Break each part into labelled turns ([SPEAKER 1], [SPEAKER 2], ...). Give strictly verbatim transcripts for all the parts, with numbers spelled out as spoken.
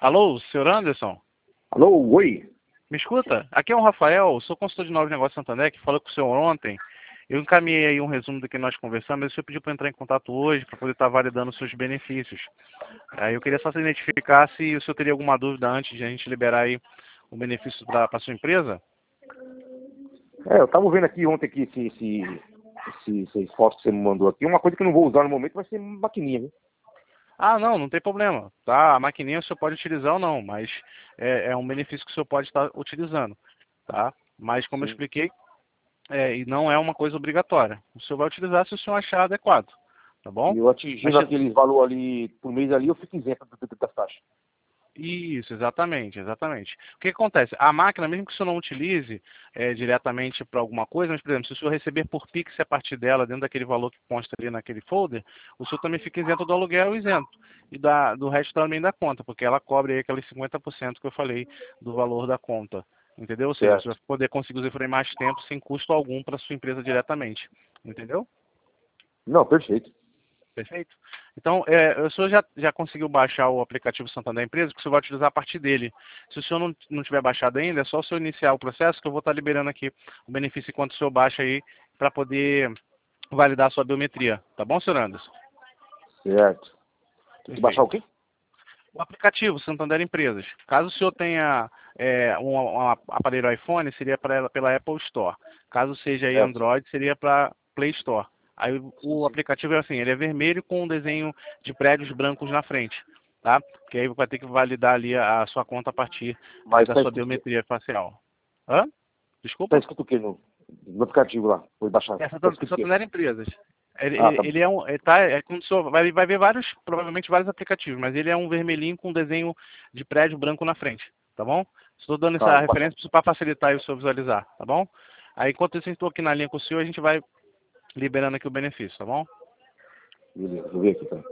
[SPEAKER 1] Alô, senhor Anderson?
[SPEAKER 2] Alô, oi.
[SPEAKER 1] Me escuta? Aqui é o Rafael, sou consultor de novos negócios Santander, que falou com o senhor ontem. Eu encaminhei aí um resumo do que nós conversamos, mas o senhor pediu para entrar em contato hoje para poder estar validando os seus benefícios. Aí eu queria só se identificar se o senhor teria alguma dúvida antes de a gente liberar aí o benefício para a sua empresa.
[SPEAKER 2] É, eu tava vendo aqui ontem aqui esse, esse, esse, esse foto que você me mandou aqui. Uma coisa que eu não vou usar no momento vai ser maquininha, né?
[SPEAKER 1] Ah, não, não tem problema. Tá? A maquininha o senhor pode utilizar ou não, mas é, é um benefício que o senhor pode estar utilizando. Tá? Mas como eu
[SPEAKER 2] Sim.
[SPEAKER 1] expliquei, é, e não é uma coisa obrigatória. O senhor vai utilizar se o senhor achar adequado. Tá bom?
[SPEAKER 2] E eu atingindo
[SPEAKER 1] Mas,
[SPEAKER 2] aqueles valor ali por mês ali, eu fico isento das taxas.
[SPEAKER 1] isso, exatamente, exatamente. O que, que acontece? A máquina, mesmo que o senhor não utilize é, diretamente para alguma coisa, mas, por exemplo, se o senhor receber por Pix a partir dela, dentro daquele valor que consta ali naquele folder, o senhor também fica isento do aluguel isento. E da, do resto também da conta, porque ela cobre aí aqueles cinquenta por cento que eu falei do valor da conta. Entendeu? Ou seja, você vai
[SPEAKER 2] Certo.
[SPEAKER 1] poder conseguir usufruir mais tempo sem custo algum para sua empresa diretamente. Entendeu?
[SPEAKER 2] Não, perfeito.
[SPEAKER 1] Perfeito? Então, é, o senhor já, já conseguiu baixar o aplicativo Santander Empresa, que o senhor vai utilizar a partir dele. Se o senhor não, não tiver baixado ainda, é só o senhor iniciar o processo, que eu vou estar liberando aqui o benefício enquanto o senhor baixa aí, para poder validar a sua biometria. Tá bom, senhor Anderson?
[SPEAKER 2] Certo. Tem que baixar o
[SPEAKER 1] Perfeito.
[SPEAKER 2] quê?
[SPEAKER 1] O aplicativo Santander Empresas. Caso o senhor tenha é, um, um aparelho iPhone, seria pra, pela Apple Store. Caso seja aí
[SPEAKER 2] Certo.
[SPEAKER 1] Android, seria para Play Store. Aí
[SPEAKER 2] Sim,
[SPEAKER 1] o
[SPEAKER 2] sim.
[SPEAKER 1] aplicativo é assim, ele é vermelho com um desenho de prédios brancos na frente, tá? Que aí vai ter que validar ali a, a sua conta a partir é,
[SPEAKER 2] Mas
[SPEAKER 1] da
[SPEAKER 2] tá
[SPEAKER 1] sua
[SPEAKER 2] escrito o quê?
[SPEAKER 1] biometria facial. Hã?
[SPEAKER 2] Tá
[SPEAKER 1] Desculpa?
[SPEAKER 2] escrito o quê no, no aplicativo lá? Vou baixar.
[SPEAKER 1] É
[SPEAKER 2] Tá escrito o quê?
[SPEAKER 1] Santander Empresas. Ele,
[SPEAKER 2] Ah,
[SPEAKER 1] ele,
[SPEAKER 2] tá bom.
[SPEAKER 1] ele é um, ele tá, é como se vai, vai ver vários, provavelmente vários aplicativos, mas ele é um vermelhinho com desenho de prédio branco na frente, tá bom? Estou dando
[SPEAKER 2] Tá,
[SPEAKER 1] essa
[SPEAKER 2] vou baixar.
[SPEAKER 1] referência para facilitar aí o senhor visualizar, tá bom? Aí enquanto isso, eu estou aqui na linha com o senhor, a gente vai liberando aqui o benefício, tá bom?
[SPEAKER 2] Beleza, vou ver aqui, tá?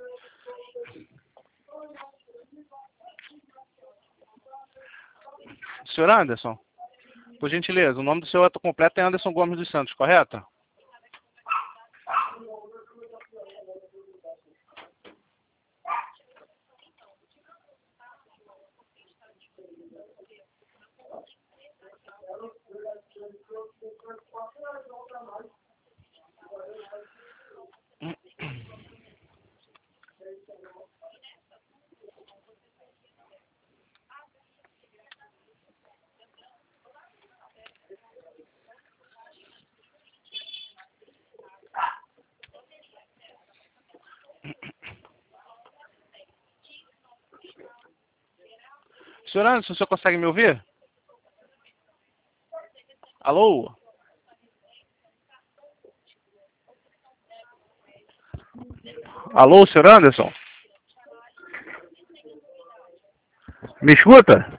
[SPEAKER 1] Senhor Anderson, por gentileza, o nome do senhor completo é Anderson Gomes dos Santos, correto? Senhor Anderson, o senhor consegue me ouvir? Alô? Alô, senhor Anderson? Me escuta?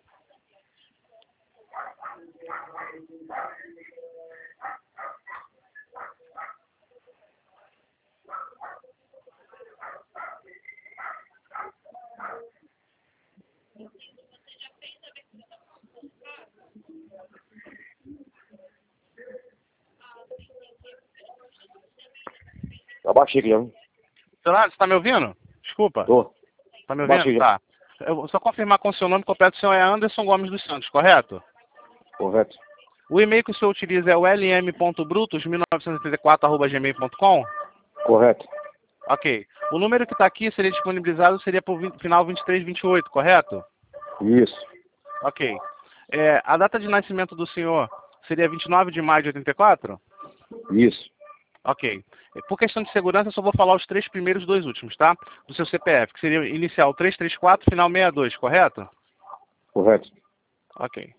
[SPEAKER 2] Já baixei aqui, já. Viu?
[SPEAKER 1] Senhor Anderson, está me ouvindo? Desculpa.
[SPEAKER 2] Tô.
[SPEAKER 1] Tá me ouvindo?
[SPEAKER 2] Baixei já.
[SPEAKER 1] Tá. Eu vou só confirmar com o seu nome completo, o senhor é Anderson Gomes dos Santos, correto?
[SPEAKER 2] Correto.
[SPEAKER 1] O e-mail que o senhor utiliza é o l m ponto brutos mil novecentos e oitenta e quatro arroba gmail ponto com?
[SPEAKER 2] Correto.
[SPEAKER 1] Ok. O número que está aqui seria disponibilizado seria para o final vinte e três vinte e oito, correto?
[SPEAKER 2] Isso.
[SPEAKER 1] Ok. É, a data de nascimento do senhor seria vinte e nove de maio de oitenta e quatro?
[SPEAKER 2] Isso.
[SPEAKER 1] Ok. Por questão de segurança, eu só vou falar os três primeiros dois últimos, tá? Do seu C P F, que seria inicial trezentos e trinta e quatro, final sessenta e dois, correto?
[SPEAKER 2] Correto.
[SPEAKER 1] Ok.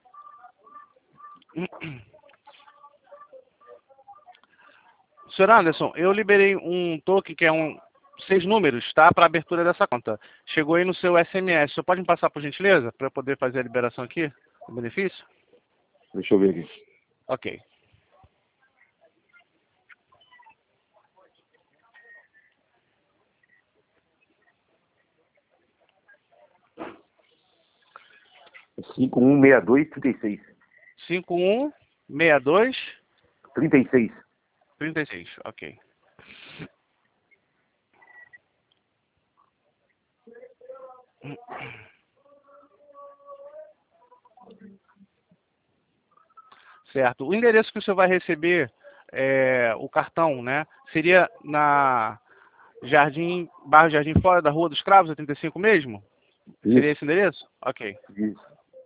[SPEAKER 1] Senhor Anderson, eu liberei um token que é um seis números, tá? Para abertura dessa conta. Chegou aí no seu S M S. O senhor pode me passar, por gentileza, para eu poder fazer a liberação aqui, o benefício?
[SPEAKER 2] Deixa eu ver aqui.
[SPEAKER 1] Ok.
[SPEAKER 2] cinco um seis dois, trinta e seis.
[SPEAKER 1] cinco um seis dois
[SPEAKER 2] trinta e seis.
[SPEAKER 1] trinta e seis. Ok. Certo. O endereço que o senhor vai receber é, o cartão, né? Seria na Jardim, bairro Jardim Fora, da Rua dos Cravos, oitenta e cinco mesmo? Seria
[SPEAKER 2] Isso,
[SPEAKER 1] esse endereço? Ok.
[SPEAKER 2] isso.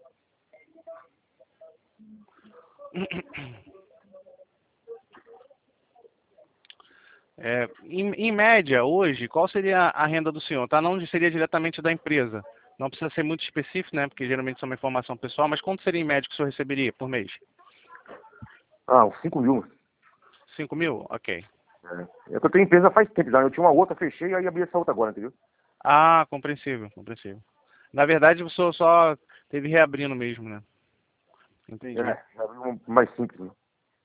[SPEAKER 1] É, em, em média, hoje, qual seria a renda do senhor? Tá? Não seria diretamente da empresa. Não precisa ser muito específico, né? Porque geralmente isso é uma informação pessoal, mas quanto seria em média que o senhor receberia por mês?
[SPEAKER 2] Ah, uns cinco mil.
[SPEAKER 1] Cinco mil? Ok.
[SPEAKER 2] É. É que eu tenho empresa faz tempo já. Eu tinha uma outra, fechei, aí abri essa outra agora, entendeu?
[SPEAKER 1] Ah, compreensível, compreensível. Na verdade, o senhor só teve reabrindo mesmo, né?
[SPEAKER 2] É,
[SPEAKER 1] Entendi.
[SPEAKER 2] abri um mais simples, né?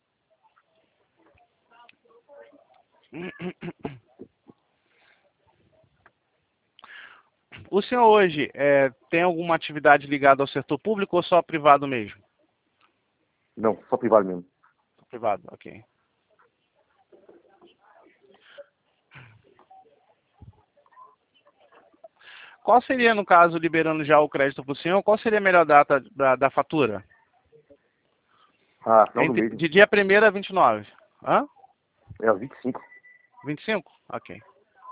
[SPEAKER 1] O senhor hoje é, tem alguma atividade ligada ao setor público ou só privado mesmo?
[SPEAKER 2] Não, só privado mesmo.
[SPEAKER 1] Privado, ok. Qual seria, no caso, liberando já o crédito para o senhor, qual seria a melhor data da, da fatura?
[SPEAKER 2] Ah, final do
[SPEAKER 1] Entre,
[SPEAKER 2] mês, né?
[SPEAKER 1] de dia primeiro a vinte e nove. Hã?
[SPEAKER 2] É, vinte e cinco.
[SPEAKER 1] vinte e cinco? Ok.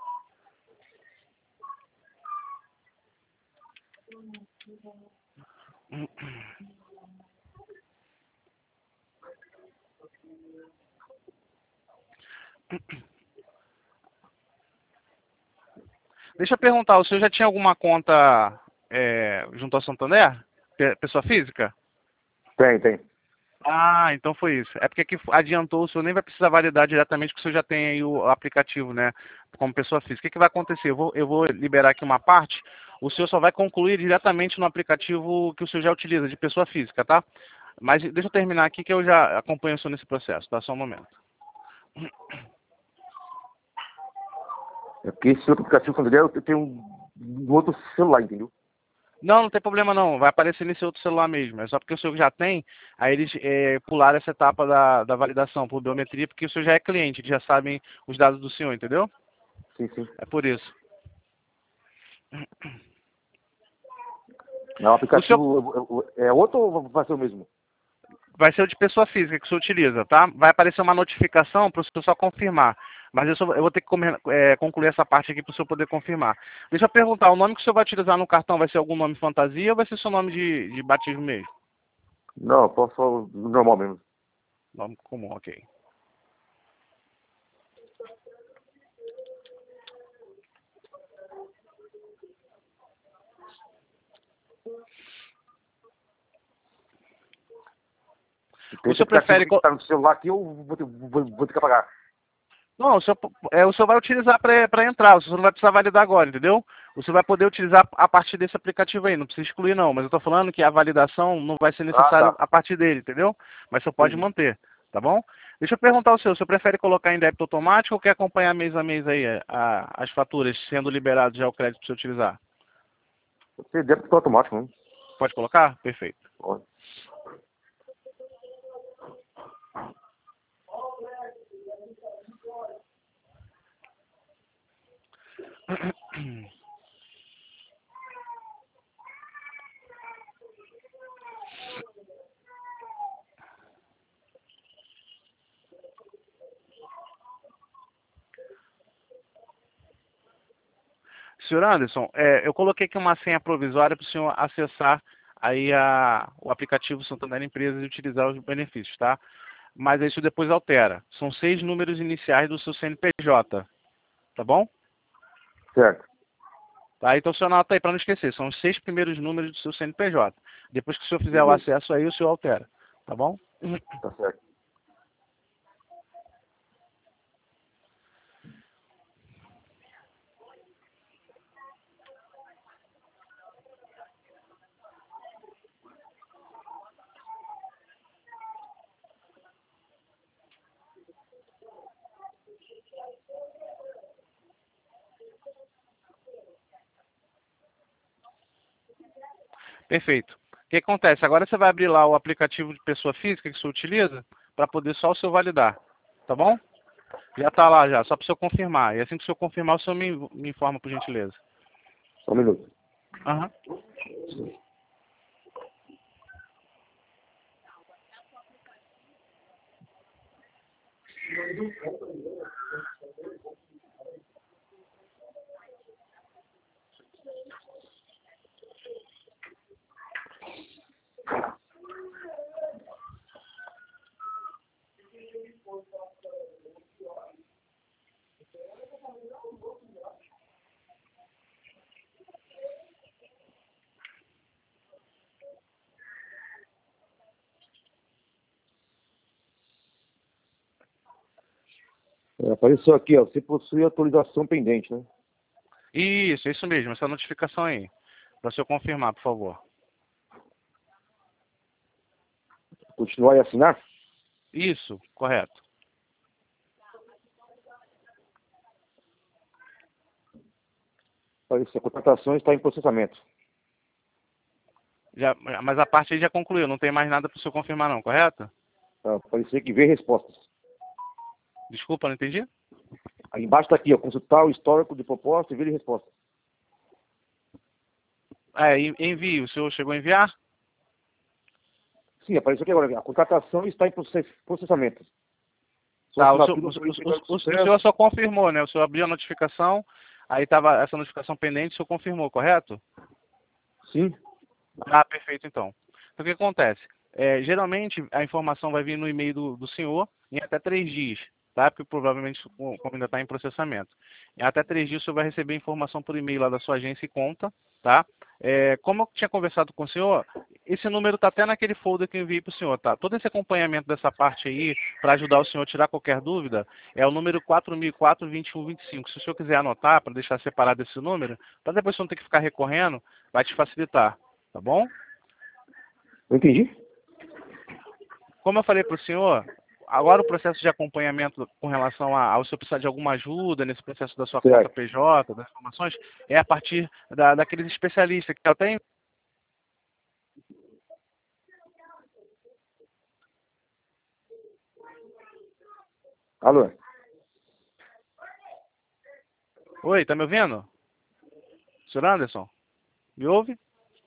[SPEAKER 1] Deixa eu perguntar, o senhor já tinha alguma conta é, junto ao Santander? Pe- Pessoa física?
[SPEAKER 2] Tem, tem.
[SPEAKER 1] Ah, então foi isso. É porque aqui adiantou, o senhor nem vai precisar validar diretamente, porque o senhor já tem aí o aplicativo, né? Como pessoa física. O que, que vai acontecer? Eu vou, eu vou liberar aqui uma parte, o senhor só vai concluir diretamente no aplicativo que o senhor já utiliza, de pessoa física, tá? Mas deixa eu terminar aqui que eu já acompanho o senhor nesse processo, tá? Só um momento.
[SPEAKER 2] É porque esse outro aplicativo, quando der, eu tenho um, um outro celular, entendeu?
[SPEAKER 1] Não, não tem problema não. Vai aparecer nesse outro celular mesmo. É só porque o senhor já tem, aí eles é, pularam essa etapa da, da validação por biometria, porque o senhor já é cliente, eles já sabem os dados do senhor, entendeu?
[SPEAKER 2] Sim, sim.
[SPEAKER 1] É por isso.
[SPEAKER 2] É o
[SPEAKER 1] O senhor
[SPEAKER 2] aplicativo, é é outro ou vai ser o mesmo?
[SPEAKER 1] vai ser o de pessoa física que o senhor utiliza, tá? Vai aparecer uma notificação para o senhor só confirmar. Mas eu, só, eu vou ter que comer, é, concluir essa parte aqui para o senhor poder confirmar. Deixa eu perguntar, o nome que o senhor vai utilizar no cartão vai ser algum nome fantasia ou vai ser seu nome de, de batismo mesmo?
[SPEAKER 2] Não, só, só normal mesmo.
[SPEAKER 1] Nome comum, ok.
[SPEAKER 2] Tem
[SPEAKER 1] O
[SPEAKER 2] esse
[SPEAKER 1] senhor
[SPEAKER 2] aplicativo
[SPEAKER 1] prefere...
[SPEAKER 2] aqui que
[SPEAKER 1] co-
[SPEAKER 2] está no celular aqui, eu vou ter, vou, vou ter que apagar.
[SPEAKER 1] Não, o senhor, é, o senhor vai utilizar para entrar, o senhor não vai precisar validar agora, entendeu? O senhor vai poder utilizar a partir desse aplicativo aí, não precisa excluir não, mas eu estou falando que a validação não vai ser
[SPEAKER 2] Ah,
[SPEAKER 1] necessário
[SPEAKER 2] tá.
[SPEAKER 1] a partir dele, entendeu? Mas o senhor pode
[SPEAKER 2] Entendi.
[SPEAKER 1] manter, tá bom? Deixa eu perguntar ao senhor, o senhor prefere colocar em débito automático ou quer acompanhar mês a mês aí a- as faturas sendo liberadas já o crédito para você utilizar?
[SPEAKER 2] Você débito automático, não?
[SPEAKER 1] Pode colocar? Perfeito.
[SPEAKER 2] Pode.
[SPEAKER 1] Senhor Anderson, é, eu coloquei aqui uma senha provisória para o senhor acessar aí a, o aplicativo Santander Empresas e utilizar os benefícios, tá? Mas isso depois altera. São seis números iniciais do seu C N P J, tá bom?
[SPEAKER 2] Certo.
[SPEAKER 1] Tá? Então o senhor anota aí para não esquecer, são os seis primeiros números do seu C N P J. Depois que o senhor fizer o
[SPEAKER 2] Beleza.
[SPEAKER 1] acesso aí, o senhor altera, tá bom?
[SPEAKER 2] Tá certo.
[SPEAKER 1] Perfeito. O que acontece? Agora você vai abrir lá o aplicativo de pessoa física que você utiliza para poder só o seu validar, tá bom? Já está lá já, só para o senhor confirmar. E assim que o senhor confirmar, o senhor me, me informa por gentileza.
[SPEAKER 2] Só um minuto.
[SPEAKER 1] Aham.
[SPEAKER 2] É, apareceu aqui, ó, você possui autorização pendente, né?
[SPEAKER 1] Isso, isso mesmo, essa notificação aí. Para o senhor confirmar, por favor.
[SPEAKER 2] Continuar e assinar?
[SPEAKER 1] Isso, correto.
[SPEAKER 2] Apareceu, a contratação está em processamento.
[SPEAKER 1] Já, mas a parte aí já concluiu, não tem mais nada para o senhor confirmar não, correto?
[SPEAKER 2] Tá, apareceu que vê respostas.
[SPEAKER 1] Desculpa, não entendi?
[SPEAKER 2] Aí embaixo está aqui, ó, consultar o histórico de proposta e ver resposta.
[SPEAKER 1] É, en- envio, o senhor chegou a enviar?
[SPEAKER 2] Sim, apareceu aqui agora. A contratação está em process- processamento. Sua
[SPEAKER 1] Tá, o senhor,
[SPEAKER 2] assinatura
[SPEAKER 1] o,
[SPEAKER 2] foi
[SPEAKER 1] o-
[SPEAKER 2] entregada com
[SPEAKER 1] o- o
[SPEAKER 2] sucesso.
[SPEAKER 1] senhor só confirmou, né? O senhor abriu a notificação, aí estava essa notificação pendente, o senhor confirmou, correto?
[SPEAKER 2] Sim.
[SPEAKER 1] Ah, perfeito, então. Então, o que acontece? É, geralmente, a informação vai vir no e-mail do, do senhor em até três dias, tá? Porque provavelmente, como ainda está em processamento. Em até três dias, o senhor vai receber informação por e-mail lá da sua agência e conta, tá? É, como eu tinha conversado com o senhor, esse número está até naquele folder que eu enviei para o senhor, tá? Todo esse acompanhamento dessa parte aí, para ajudar o senhor a tirar qualquer dúvida, é o número quatro mil e quatro, vinte e um vinte e cinco. Se o senhor quiser anotar, para deixar separado esse número, para depois o senhor não ter que ficar recorrendo, vai te facilitar. Tá bom?
[SPEAKER 2] Não entendi?
[SPEAKER 1] Como eu falei para o senhor, agora o processo de acompanhamento com relação a, ao senhor precisar de alguma ajuda nesse processo da sua conta
[SPEAKER 2] Certo.
[SPEAKER 1] P J, das informações, é a partir da, daqueles especialistas que até.
[SPEAKER 2] Alô?
[SPEAKER 1] Oi, tá me ouvindo? senhor Anderson? Me ouve?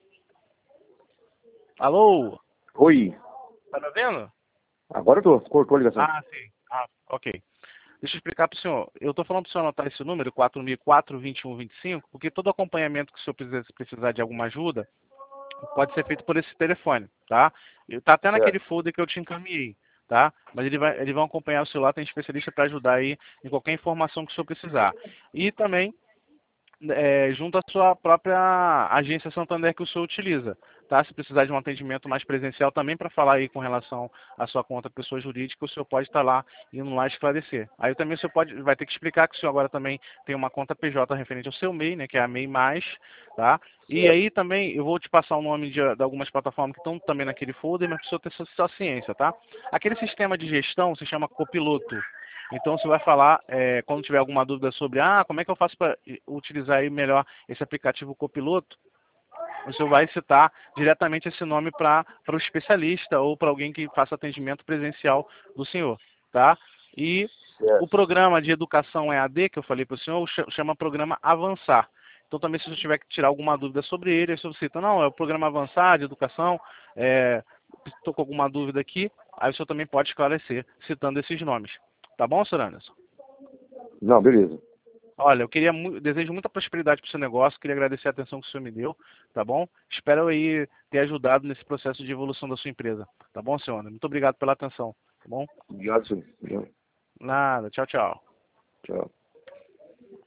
[SPEAKER 1] Alô?
[SPEAKER 2] Oi.
[SPEAKER 1] Tá me ouvindo?
[SPEAKER 2] Agora eu tô. Cortou a ligação.
[SPEAKER 1] Ah, sim. Ah, ok. Deixa eu explicar para o senhor. Eu estou falando para o senhor anotar esse número, quatro mil e quatro, vinte e um vinte e cinco, porque todo acompanhamento que o senhor precisar, precisar de alguma ajuda, pode ser feito por esse telefone, tá? Está até naquele
[SPEAKER 2] Certo.
[SPEAKER 1] folder que eu te encaminhei, tá? Mas ele vai, eles vão acompanhar o celular, tem especialista para ajudar aí em qualquer informação que o senhor precisar. E também, é, junto à sua própria agência Santander que o senhor utiliza, tá? Se precisar de um atendimento mais presencial também para falar aí com relação à sua conta pessoa jurídica, o senhor pode estar lá indo lá esclarecer. Aí também o senhor pode, vai ter que explicar que o senhor agora também tem uma conta P J referente ao seu M E I, né? Que é a M E I mais, tá? E
[SPEAKER 2] Certo.
[SPEAKER 1] aí também eu vou te passar o nome de, de algumas plataformas que estão também naquele folder, mas precisa ter sua, sua ciência, tá? Aquele sistema de gestão se chama Copiloto. Então você vai falar, é, quando tiver alguma dúvida sobre, ah, como é que eu faço para utilizar aí melhor esse aplicativo Copiloto, você vai citar diretamente esse nome para o especialista ou para alguém que faça atendimento presencial do senhor, tá? E o
[SPEAKER 2] Certo.
[SPEAKER 1] programa de educação E A D, que eu falei para o senhor, chama Programa Avançar. Então também se você tiver que tirar alguma dúvida sobre ele, aí você cita, não, é o Programa Avançar de Educação, estou com alguma dúvida aqui, aí o senhor também pode esclarecer, citando esses nomes. Tá bom, senhor Anderson?
[SPEAKER 2] Não, beleza.
[SPEAKER 1] Olha, eu queria mu- desejo muita prosperidade para o seu negócio, queria agradecer a atenção que o senhor me deu, tá bom? Espero aí ter ajudado nesse processo de evolução da sua empresa, tá bom, senhor? Muito obrigado pela atenção, tá bom?
[SPEAKER 2] Obrigado, senhor. Obrigado.
[SPEAKER 1] Nada, tchau, tchau.
[SPEAKER 2] Tchau.